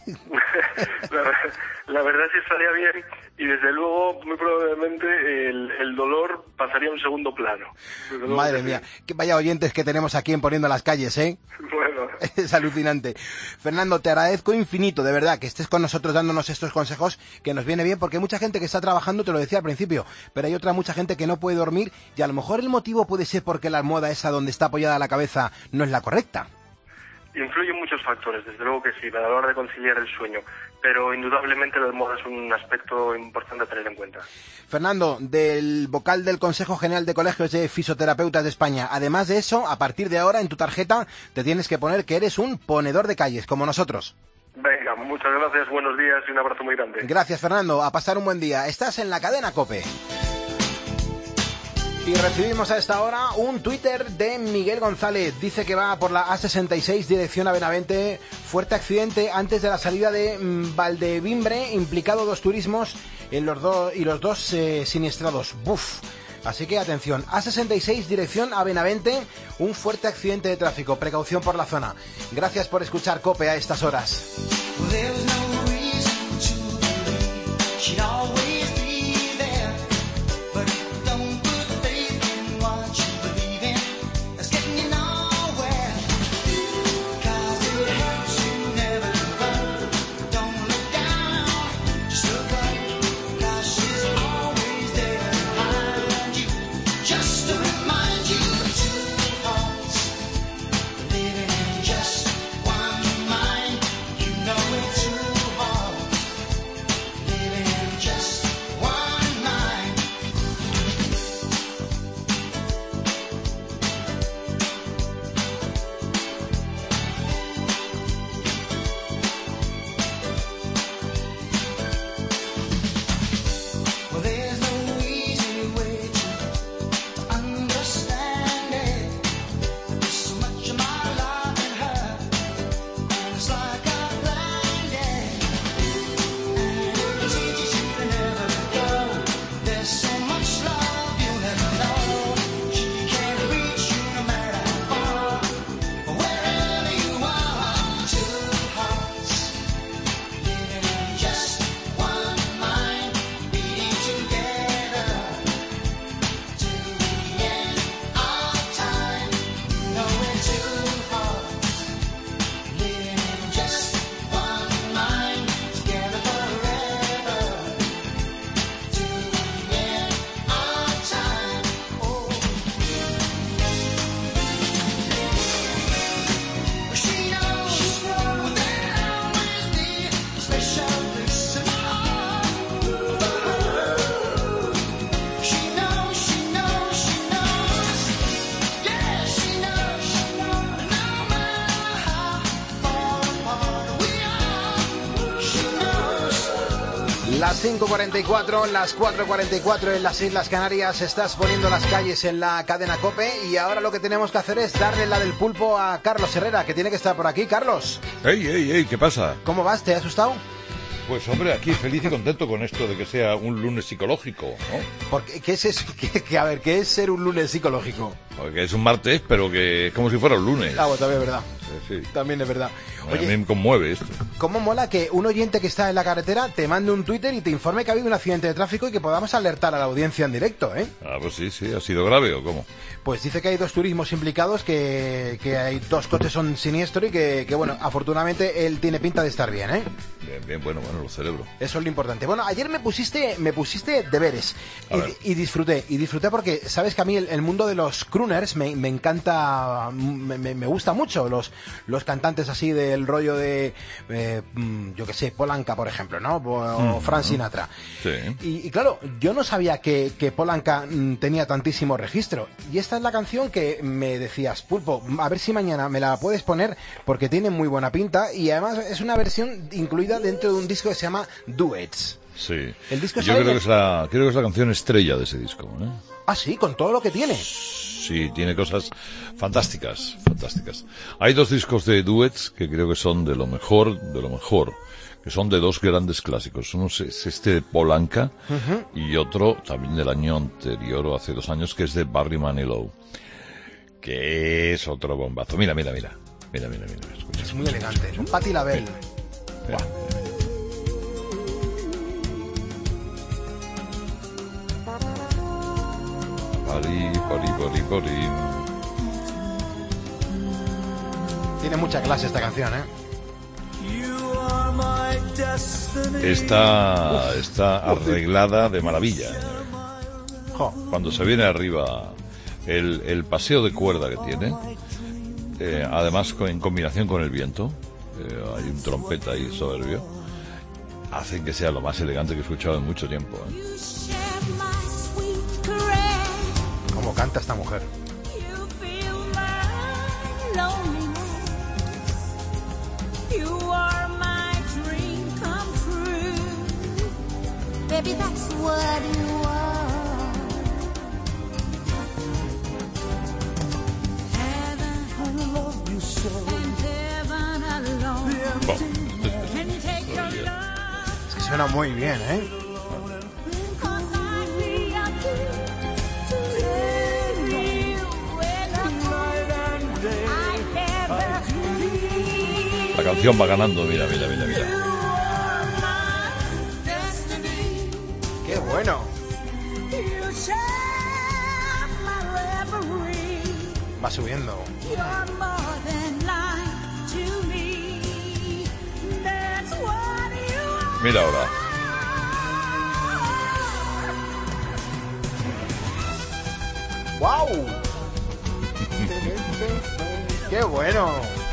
[SPEAKER 8] La verdad es que estaría bien, y desde luego muy probablemente el dolor pasaría a un segundo plano.
[SPEAKER 3] Madre mía, que vaya oyentes que tenemos aquí en Poniendo las Calles, ¿eh?
[SPEAKER 8] Bueno.
[SPEAKER 3] Es alucinante. Fernando, te agradezco infinito, de verdad, que estés con nosotros dándonos estos consejos, que nos viene bien, porque hay mucha gente que está trabajando, te lo decía al principio, pero hay mucha gente que no puede dormir, y a lo mejor el motivo puede ser porque la almohada esa donde está apoyada la cabeza no es la correcta.
[SPEAKER 8] Influyen muchos factores, desde luego que sí, a la hora de conciliar el sueño, pero indudablemente la almohada es un aspecto importante a tener en cuenta.
[SPEAKER 3] Fernando, del vocal del Consejo General de Colegios de Fisioterapeutas de España, además de eso, a partir de ahora en tu tarjeta te tienes que poner que eres un ponedor de calles, como nosotros.
[SPEAKER 8] Venga, muchas gracias, buenos días y un abrazo muy grande.
[SPEAKER 3] Gracias, Fernando, a pasar un buen día. Estás en la cadena COPE. Y recibimos a esta hora un Twitter de Miguel González. Dice que va por la A66 dirección a Benavente. Fuerte accidente antes de la salida de Valdevimbre. Implicado 2 turismos en los dos siniestrados. ¡Buf! Así que atención. A66 dirección a Benavente. Un fuerte accidente de tráfico. Precaución por la zona. Gracias por escuchar COPE a estas horas.
[SPEAKER 9] Just
[SPEAKER 3] 5:44, las 4:44 en las Islas Canarias. Estás poniendo las calles en la cadena COPE y ahora lo que tenemos que hacer es darle la del pulpo a Carlos Herrera, que tiene que estar por aquí. Carlos.
[SPEAKER 9] ¡Ey! ¿Qué pasa?
[SPEAKER 3] ¿Cómo vas? ¿Te has asustado?
[SPEAKER 9] Pues hombre, aquí feliz y contento con esto de que sea un lunes psicológico, ¿no?
[SPEAKER 3] Porque, ¿qué es eso? ¿Qué es ser un lunes psicológico?
[SPEAKER 9] Porque es un martes, pero que es como si fuera un lunes.
[SPEAKER 3] Ah, bueno, también es verdad.
[SPEAKER 9] Sí.
[SPEAKER 3] También es verdad. Oye,
[SPEAKER 9] a mí me conmueve esto.
[SPEAKER 3] ¿Cómo mola que un oyente que está en la carretera te mande un Twitter y te informe que ha habido un accidente de tráfico y que podamos alertar a la audiencia en directo, ¿eh?
[SPEAKER 9] Ah, pues sí, ¿ha sido grave o cómo?
[SPEAKER 3] Pues dice que hay 2 turismos implicados, que hay 2 coches son siniestros y que bueno, afortunadamente él tiene pinta de estar bien, ¿eh?
[SPEAKER 9] Bien, bueno, lo celebro.
[SPEAKER 3] Eso es lo importante. Bueno, ayer me pusiste deberes y disfruté porque sabes que a mí el mundo de los crooners me encanta, me gusta mucho, los cantantes así del rollo de, yo que sé, Paul Anka, por ejemplo, ¿no? O Frank Sinatra.
[SPEAKER 9] Sí.
[SPEAKER 3] Y claro, yo no sabía que Paul Anka tenía tantísimo registro. Y esta es la canción que me decías, Pulpo, a ver si mañana me la puedes poner porque tiene muy buena pinta y además es una versión incluida dentro de un disco que se llama Duets.
[SPEAKER 9] Sí.
[SPEAKER 3] El disco
[SPEAKER 9] Yo creo que es la canción estrella de ese disco, ¿eh?
[SPEAKER 3] Ah, sí, con todo lo que tiene.
[SPEAKER 9] Sí, tiene cosas fantásticas. Hay 2 discos de duets que creo que son de lo mejor, que son de 2 grandes clásicos. Uno es este de Paul Anka y otro también del año anterior o hace 2 años, que es de Barry Manilow, que es otro bombazo. Mira, escucha.
[SPEAKER 3] Es muy elegante, es un Patti LaBelle.
[SPEAKER 9] Mira. Pari.
[SPEAKER 3] Tiene mucha clase esta canción, ¿eh?
[SPEAKER 9] Está arreglada de maravilla.
[SPEAKER 3] Jo.
[SPEAKER 9] Cuando se viene arriba el paseo de cuerda que tiene, además en combinación con el viento, hay un trompeta ahí soberbio, hacen que sea lo más elegante que he escuchado en mucho tiempo, ¿eh?
[SPEAKER 3] Cómo canta esta mujer.
[SPEAKER 10] Baby, that's what you are. Heaven, I love you so. And heaven alone can take your love.
[SPEAKER 3] Es que suena muy bien, ¿eh?
[SPEAKER 9] La canción va ganando, mira.
[SPEAKER 3] ¡Qué bueno! Va subiendo.
[SPEAKER 9] Mira ahora.
[SPEAKER 3] ¡Wow! ¡Qué bueno!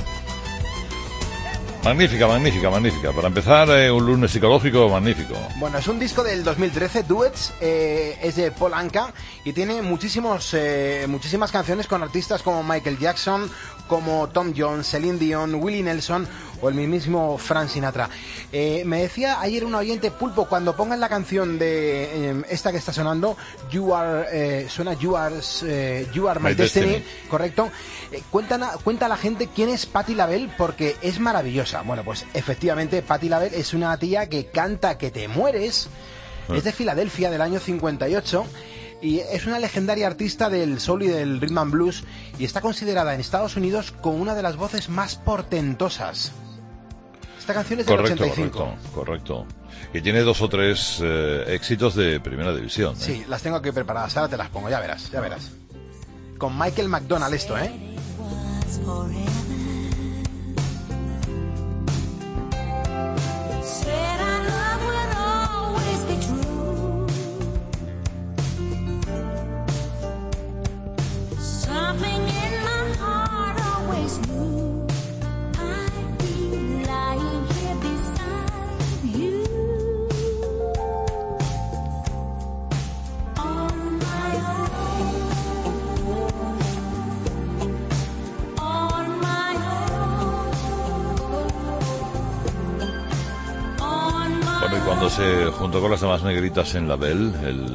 [SPEAKER 9] Magnífica. Para empezar, un lunes psicológico magnífico.
[SPEAKER 3] Bueno, es un disco del 2013, Duets, es de Paul Anka y tiene muchísimas canciones con artistas como Michael Jackson, como Tom Jones, Celine Dion, Willie Nelson o el mismísimo Frank Sinatra. Me decía ayer un oyente, Pulpo, cuando pongan la canción de esta que está sonando, You Are My Destiny, correcto. Cuenta a la gente quién es Patti LaBelle porque es maravillosa. Bueno, pues efectivamente Patti LaBelle es una tía que canta que te mueres. Es de Filadelfia del año 58 y es una legendaria artista del soul y del rhythm and blues y está considerada en Estados Unidos como una de las voces más portentosas. Esta canción es del 85.
[SPEAKER 9] Correcto. Y tiene 2 o 3 éxitos de primera división, ¿eh?
[SPEAKER 3] Sí, las tengo aquí preparadas, ahora te las pongo, ya verás. Con Michael McDonald esto, ¿eh?
[SPEAKER 10] On my
[SPEAKER 9] cuando se juntó con las demás negritas en la Belle,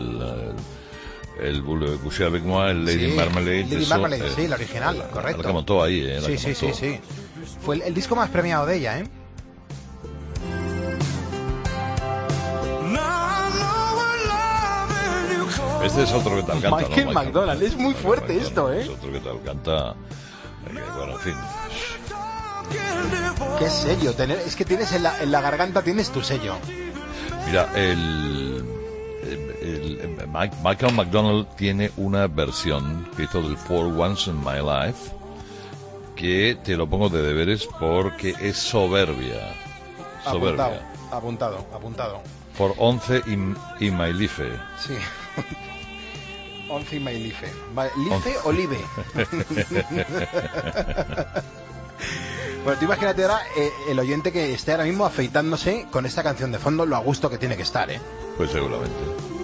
[SPEAKER 9] el Boucher avec moi, el Lady Marmalade.
[SPEAKER 3] Lady Marmalade, sí, la original, correcto.
[SPEAKER 9] La que montó ahí,
[SPEAKER 3] Sí. Fue el disco más premiado de ella, ¿eh?
[SPEAKER 9] Este es otro que tal canta,
[SPEAKER 3] Michael
[SPEAKER 9] ¿no?
[SPEAKER 3] McDonald, es muy fuerte esto, ¿eh?
[SPEAKER 9] Es otro que tal canta. Bueno, en fin.
[SPEAKER 3] Qué sello, es que tienes en la garganta tienes tu sello.
[SPEAKER 9] Mira, Michael McDonald tiene una versión que hizo del For Once in My Life, que te lo pongo de deberes porque es soberbia.
[SPEAKER 3] Apuntado.
[SPEAKER 9] For 11 in My Life.
[SPEAKER 3] Sí. 11 in My Life. Vale, ¿Life o Live? Bueno, tú imagínate ahora el oyente que esté ahora mismo afeitándose con esta canción de fondo, lo a gusto que tiene que estar, ¿eh?
[SPEAKER 9] Pues seguramente.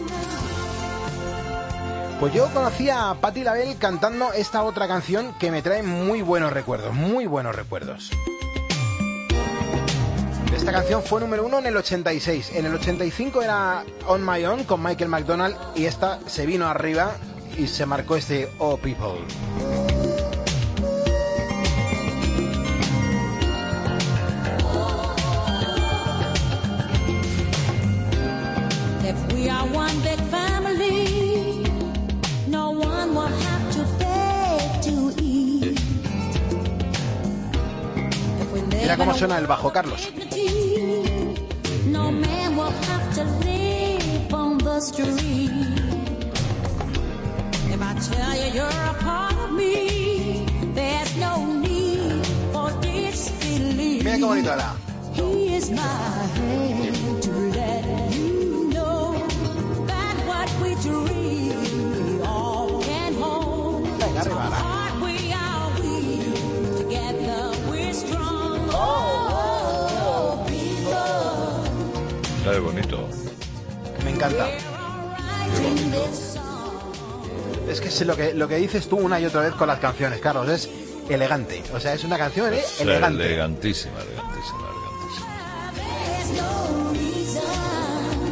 [SPEAKER 3] Pues yo conocí a Patti LaBelle cantando esta otra canción que me trae muy buenos recuerdos. Esta canción fue número 1 en el 86. En el 85 era On My Own con Michael McDonald y esta se vino arriba y se marcó este Oh People.
[SPEAKER 10] If we are one big family, no one will have to beg to eat. If we live
[SPEAKER 3] Mira cómo suena el bajo, Carlos.
[SPEAKER 10] no man will have to live on the street. If I tell you you're a part of me, there's no need for disbelief.
[SPEAKER 3] Mira qué bonito era.
[SPEAKER 10] He is my hand to let you know that what we dream we all can hold.
[SPEAKER 3] Venga, arriba,
[SPEAKER 10] Apart we are weak, together we're strong. Oh, people.
[SPEAKER 9] Está bonito.
[SPEAKER 3] Me encanta.
[SPEAKER 10] Writing this song.
[SPEAKER 3] Es que es lo que dices tú una y otra vez con las canciones, Carlos, es elegante. O sea, es una canción elegante.
[SPEAKER 9] Elegantísima.
[SPEAKER 10] There's no reason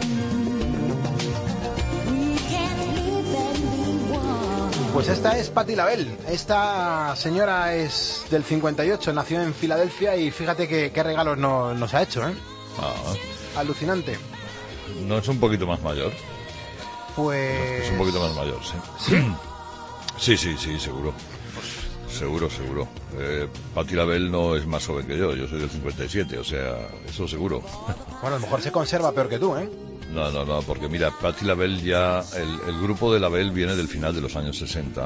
[SPEAKER 10] we can't live and be one.
[SPEAKER 3] Pues esta es Patti LaBelle. Esta señora es del 58, nació en Filadelfia y fíjate qué regalos nos ha hecho, ¿eh? Alucinante.
[SPEAKER 9] ¿No es un poquito más mayor?
[SPEAKER 3] Pues...
[SPEAKER 9] Es un poquito más mayor, sí. Sí, seguro. Seguro. Patti LaBelle no es más joven que yo soy del 57, o sea, eso seguro.
[SPEAKER 3] Bueno, a lo mejor se conserva peor que tú, ¿eh?
[SPEAKER 9] No, porque mira, Patti LaBelle ya, el grupo de LaBelle viene del final de los años 60.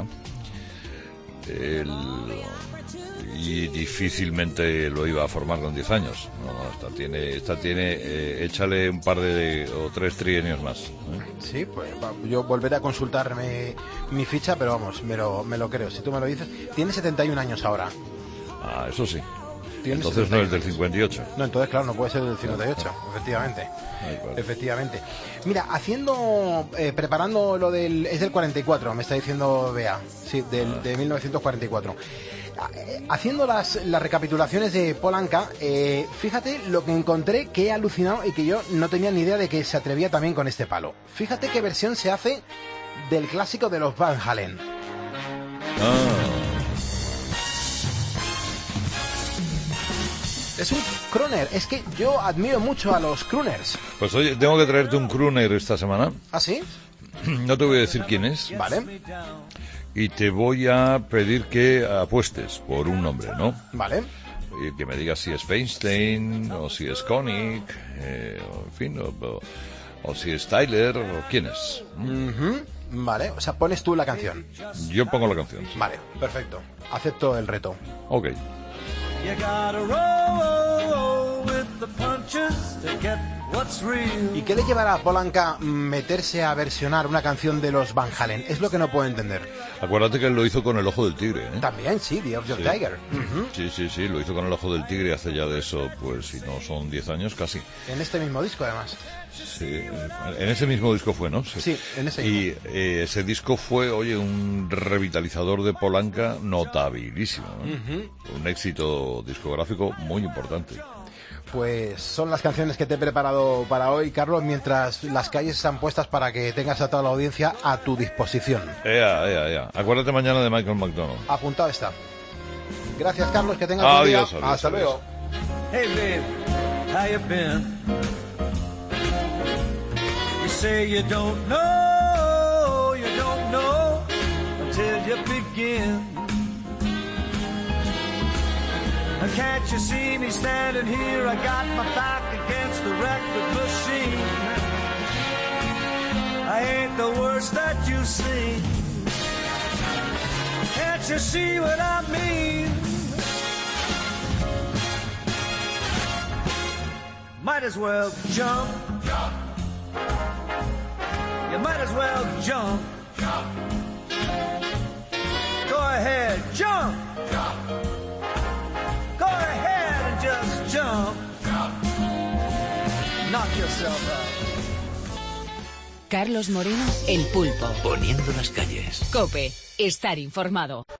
[SPEAKER 9] Y difícilmente lo iba a formar con 10 años. No, esta tiene échale un par o 3 trienios más.
[SPEAKER 3] Sí, pues yo volveré a consultarme mi ficha, pero vamos, me lo creo. Si tú me lo dices, tiene 71 años ahora.
[SPEAKER 9] Ah, eso sí.
[SPEAKER 3] ¿Tiene
[SPEAKER 9] Entonces
[SPEAKER 3] 71?
[SPEAKER 9] no es del 58.
[SPEAKER 3] No, entonces claro, no puede ser del 58, efectivamente. Efectivamente. Mira, preparando lo es del 44, me está diciendo Bea. Sí, de 1944. Haciendo las recapitulaciones de Paul Anka, fíjate lo que encontré que he alucinado y que yo no tenía ni idea de que se atrevía también con este palo. Fíjate qué versión se hace del clásico de los Van Halen. Es un crooner, es que yo admiro mucho a los crooners.
[SPEAKER 9] Pues oye, tengo que traerte un crooner esta semana.
[SPEAKER 3] ¿Ah, sí?
[SPEAKER 9] No te voy a decir quién es.
[SPEAKER 3] Vale.
[SPEAKER 9] Y te voy a pedir que apuestes por un nombre, ¿no?
[SPEAKER 3] Vale.
[SPEAKER 9] Y que me digas si es Feinstein, o si es Koenig, o en fin, o si es Tyler, o quién es.
[SPEAKER 3] Vale, o sea, pones tú la canción.
[SPEAKER 9] Yo pongo la canción. Sí.
[SPEAKER 3] Vale, perfecto. Acepto el reto.
[SPEAKER 9] Ok.
[SPEAKER 3] ¿Y qué le llevará a Paul Anka meterse a versionar una canción de los Van Halen? Es lo que no puedo entender.
[SPEAKER 9] Acuérdate que él lo hizo con El Ojo del Tigre, ¿eh?
[SPEAKER 3] También, sí, The Eye of the Tiger.
[SPEAKER 9] Sí, lo hizo con El Ojo del Tigre hace ya de eso, pues si no son 10 años casi.
[SPEAKER 3] En este mismo disco, además.
[SPEAKER 9] Sí, en ese mismo disco fue, ¿no?
[SPEAKER 3] Sí, en ese mismo.
[SPEAKER 9] Y ese disco fue, oye, un revitalizador de Paul Anka notabilísimo, ¿no? Un éxito discográfico muy importante.
[SPEAKER 3] pues son las canciones que te he preparado para hoy, Carlos, mientras las calles están puestas para que tengas a toda la audiencia a tu disposición.
[SPEAKER 9] Ea. Acuérdate mañana de Michael McDonald.
[SPEAKER 3] Apuntado está. Gracias, Carlos, que tengas un día. Hasta luego.
[SPEAKER 10] Hey babe, how you been? You say you don't know until you begin. Can't you see me standing here? I got my back against the record machine. I ain't the worst that you've seen. Can't you see what I mean? Might as well jump. You might as well jump. Go ahead, jump. Go ahead and just jump. Knock yourself out.
[SPEAKER 1] Carlos Moreno, El Pulpo.
[SPEAKER 2] Poniendo las calles.
[SPEAKER 1] COPE. Estar informado.